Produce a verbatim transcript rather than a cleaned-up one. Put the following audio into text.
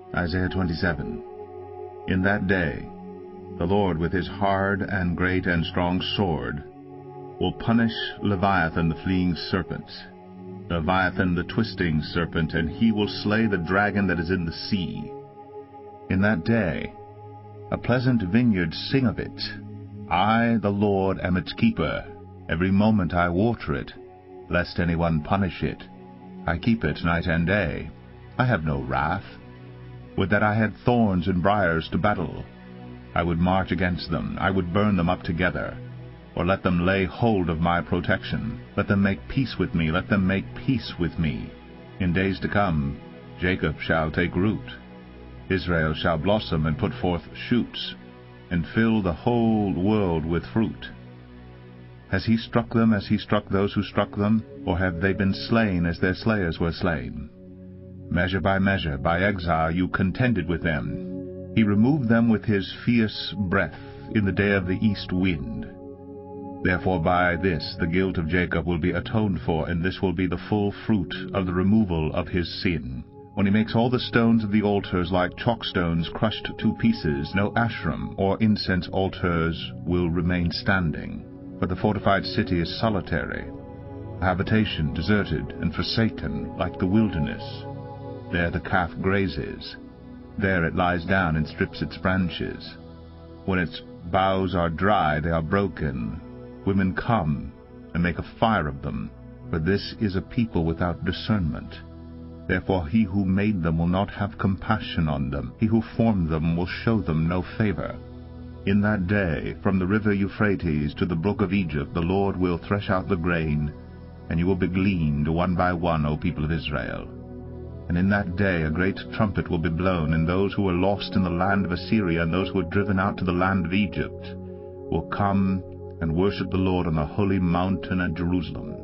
Isaiah twenty-seven. In that day the Lord with his hard and great and strong sword will punish Leviathan the fleeing serpent, Leviathan the twisting serpent, and he will slay the dragon that is in the sea. In that day a pleasant vineyard sing of it. I, the Lord, am its keeper. Every moment I water it, lest any one punish it. I keep it night and day. I have no wrath. Would that I had thorns and briars to battle. I would march against them. I would burn them up together. Or let them lay hold of my protection. Let them make peace with me. Let them make peace with me. In days to come, Jacob shall take root. Israel shall blossom and put forth shoots, and fill the whole world with fruit. Has he struck them as he struck those who struck them? Or have they been slain as their slayers were slain? Measure by measure, by exile, you contended with them. He removed them with his fierce breath in the day of the east wind. Therefore by this the guilt of Jacob will be atoned for, and this will be the full fruit of the removal of his sin. When he makes all the stones of the altars like chalk stones crushed to pieces, no ashram or incense altars will remain standing. For the fortified city is solitary, a habitation deserted and forsaken like the wilderness. There the calf grazes. There it lies down and strips its branches. When its boughs are dry, they are broken. Women come and make a fire of them, for this is a people without discernment. Therefore he who made them will not have compassion on them. He who formed them will show them no favor. In that day, from the river Euphrates to the brook of Egypt, the Lord will thresh out the grain, and you will be gleaned one by one, O people of Israel. And in that day a great trumpet will be blown, and those who were lost in the land of Assyria and those who were driven out to the land of Egypt will come and worship the Lord on the holy mountain at Jerusalem.